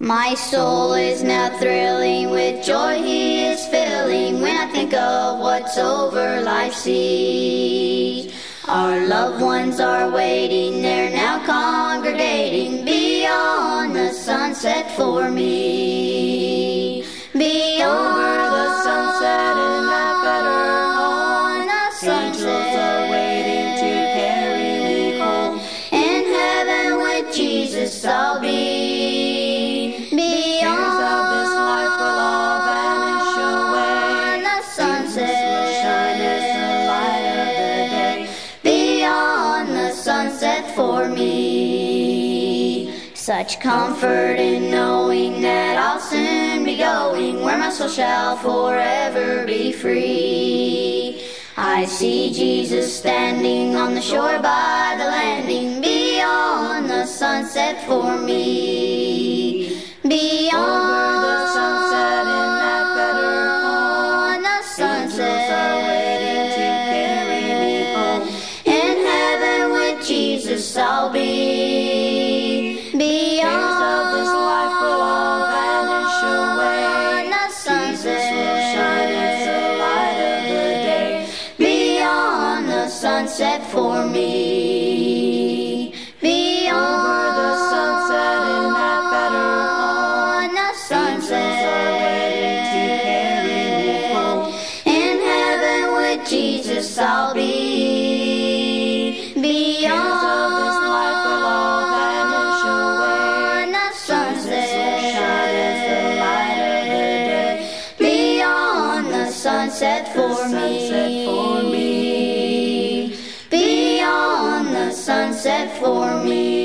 My soul is now thrilling with joy He is filling when I think of what's over life's seas. Our loved ones are waiting, they're now congregating beyond the sunset for me. Beyond the sunset in that better home, the angels are waiting to carry me home. In heaven with Jesus I'll be. Beyond of this life will all vanish away. The sunset will shine as the light of the day. Beyond the sunset for me. Such comfort in knowing that I'll soon be going where my soul shall forever be free. I see Jesus standing on the shore by the landing. Beyond the sunset for me. Beyond the sunset in that better home, the sunset are waiting to carry me home. In heaven with Jesus I'll be. Beyond of this life will all vanish away. The sunset will shine as the light of the day. Beyond the sunset for me. Beyond the sunset in that better home, the sunset are waiting to carry me home. In heaven with Jesus I'll be. Beyond of this life will all vanish away. The sunset will shine as the light of the day. Beyond the sunset for me. Beyond the sunset for me.